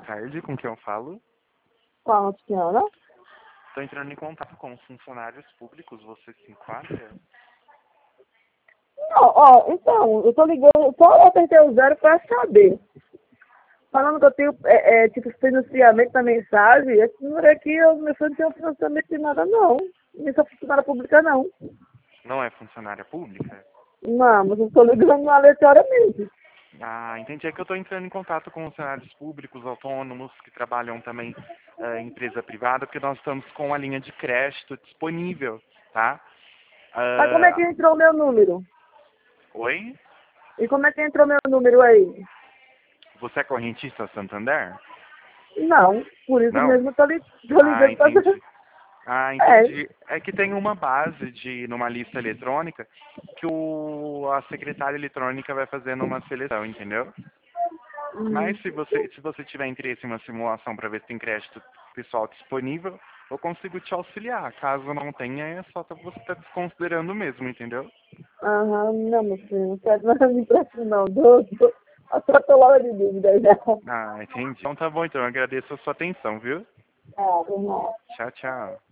tarde, com quem eu falo? Qual a senhora? Estou entrando em contato com funcionários públicos, você se enquadra? Não, ó, então, eu tô ligando, só eu apertei o zero pra saber. Falando que eu tenho, tipo, financiamento na mensagem, esse número aqui, meu filho não tem financiamento de nada, não. Nem sou funcionária pública, não. Não é funcionária pública? Não, mas eu tô ligando aleatoriamente. Ah, entendi. É que eu estou entrando em contato com funcionários públicos, autônomos, que trabalham também em empresa privada, porque nós estamos com a linha de crédito disponível, tá? Mas como é que entrou o meu número? Oi? E como é que entrou meu número aí? Você é correntista Santander? Não, por isso Não? mesmo eu tô Ah, ligando pra saber. entendi. Ah, É. entendi. É que tem uma base numa lista eletrônica que a secretária eletrônica vai fazendo uma seleção, entendeu? Hum. Mas se você tiver interesse em uma simulação para ver se tem crédito pessoal disponível, eu consigo te auxiliar. Caso não tenha, é só você estar desconsiderando mesmo, entendeu? Aham, não, meu filho, não quero nada de impresso, não. Eu só tô logo de dúvida já. Ah, entendi. Então tá bom, então eu agradeço a sua atenção, viu? Ah, vamos lá. Tchau, tchau.